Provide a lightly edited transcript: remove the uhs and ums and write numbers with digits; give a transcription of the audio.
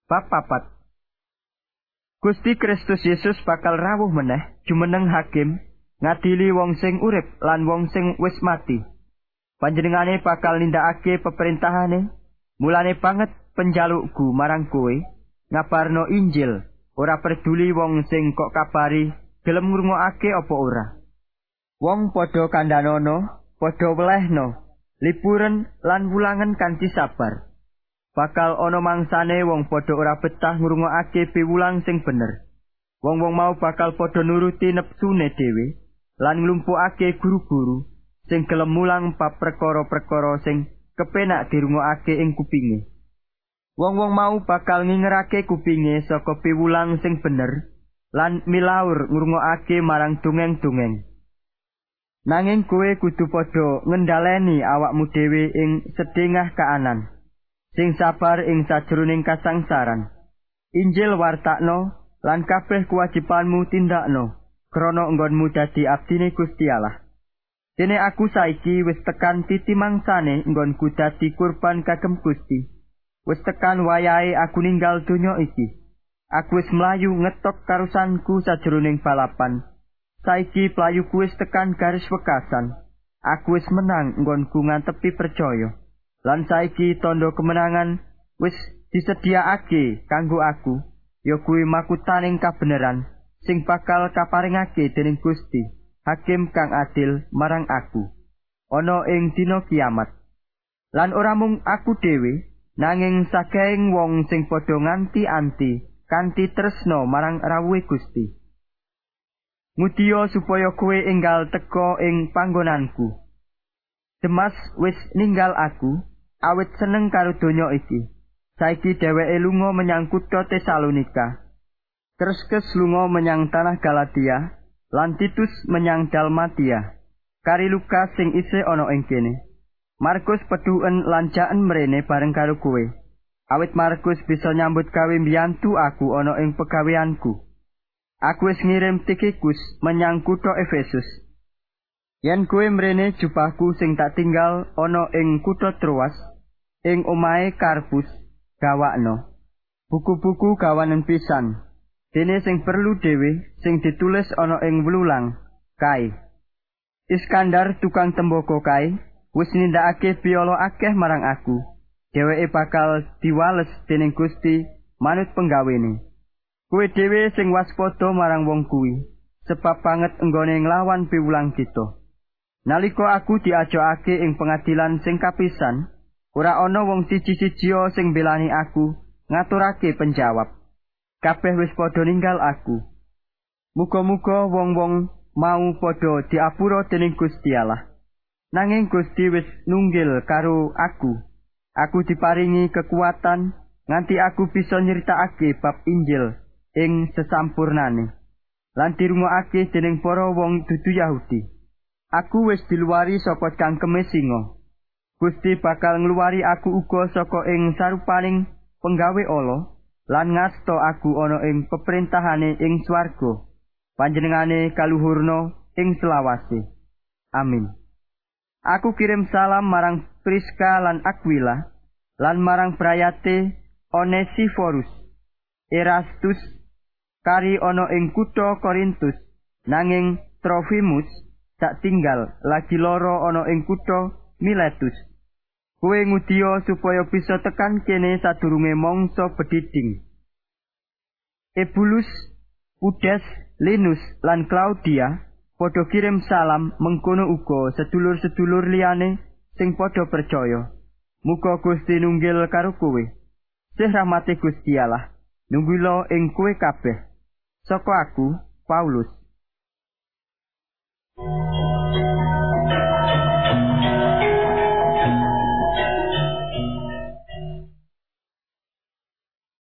Bab 4. Gusti Kristus Yesus bakal rawuh meneh jumeneng hakim ngadili wong sing urip lan wong sing wis mati. Panjenengane bakal nindakake peperintahane, mulane banget penjalukku marang kowe ngabarno Injil, ora peduli wong sing kok kabari gelem ngrungokake apa ora. Wong padha kandhanono, padha welehno, liburen lan wulangen kanthi sabar. Bakal ana mangsane wong padha ora betah ngrungokake piwulang sing bener. Wong-wong mau bakal padha nuruti nepsune dhewe lan nglumpukake guru-guru sing gelem mulang bab perkara-perkara sing kepenak dirungokake ing kupinge. Wong-wong mau bakal ngingerake kupinge saka piwulang sing bener lan milaur ngrungokake marang dongeng-dongeng. Nanging kowe kudu padha ngendhaleni awakmu dhewe ing sedengah kaanan. Sing sabar ing sajroning kasangsaran. Injil wartakno lan kabeh kewajibanmu tindakno, krana enggonmu dadi abdine Gusti Allah. Dene aku saiki wis tekan titi mangsane enggonku dadi kurban kagem Gusti. Wis tekan wayahe aku ninggal donya iki. Aku wis mlayu ngetok karusanku sajroning balapan. Saiki playuku wis tekan garis wekasan. Aku wis menang enggonku ngantepi percaya. Lan saiki tondo kemenangan wis disediakake kanggo aku, ya kuwi makutaning kabeneran sing bakal kaparingake dening Gusti, hakim kang adil marang aku, ana ing dina kiamat. Lan ora mung aku dhewe, nanging saking wong sing padha nganti-anti kanthi tresna marang rawuhe Gusti. Mutia supaya kowe enggal teka ing panggonanku. Demas wis ninggal aku, awit seneng karo donya iki. Saiki dheweke lunga menyang kutha Tesalonika. Kreskes lunga menyang tanah Galatia, lan Titus menyang Dalmatia. Kari Lukas sing isih ana ing kene. Markus peduen lan jaen mrene bareng karo kowe. Awit Markus bisa nyambut gawe mbiyantu aku ana ing pegaweanku. Aku wis ngirim Tikikus menyang kutha Efesus. Yen kowe mrene jubahku sing tak tinggal ana ing kutha Troas, ing omahe Karpus, gawakno. Buku-buku gawanen pisan. Dene sing perlu dhewe sing ditulis ana ing wlulang kae. Iskandar tukang tembaga kae wis nindakake piolo akeh marang aku. Dheweke bakal diwales dening Gusti manut penggawene. Kowe dhewe sing waspada marang wong kuwi, sebab banget enggone nglawan piwulang kita. Nalika aku diajokake ing pengadilan sing kapisan, ora ana wong siji-sijia sing belani aku ngaturake penjawab. Kabeh wis padha ninggal aku. Muga-muga wong-wong mau padha diapura dening Gusti Allah. Nanging Gusti wis nunggil karo aku. Aku diparingi kekuatan nganti aku bisa nyritakake bab Injil ing sesampurnane. Lan dirungokake dening para wong dudu Yahudi. Aku wis diluwari saka cangkeme singa. Gusti bakal ngluwari aku uga saka ing sarupaning penggawe ala lan ngasta aku ana ing peperintahane ing swarga. Panjenengane kaluhurna ing selawase. Amin. Aku kirim salam marang Priska lan Aquila lan marang brayate Onesiforus. Erastus kari ana ing kutha Korintus, nanging Trofimus sak tinggal lagi loro ana ing kutha Miletus. Kowe ngudiya supaya bisa tekan kene sadurunge mangsa bedhidhing. Ebulus, Pudes, Linus lan Klaudia padha kirim salam mengkono uga sedulur-sedulur liyane sing padha percaya. Muga Gusti nunggil karo kowe. Sih rahmate Gusti Allah nunggila ing kowe kabeh. Saka aku, Paulus.